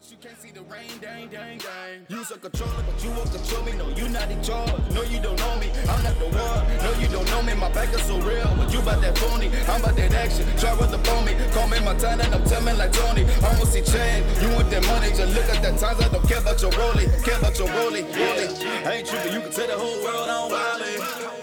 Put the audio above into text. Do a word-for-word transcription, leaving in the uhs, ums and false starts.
You can't see the rain, dang, dang, dang. You's a controller, but you won't control me. No, you not in charge. No, you don't know me. I'm not the one. No, you don't know me. My back is so real, but you bout that phony. I'm about that action. Try with the phone me. Call me my time and I'm telling like Tony. I won't see change. You want that money? Just look at that times. I don't care about your rollie. Care about your rollie, rollie. I ain't tripping. You can tell the whole world I'm wildin'.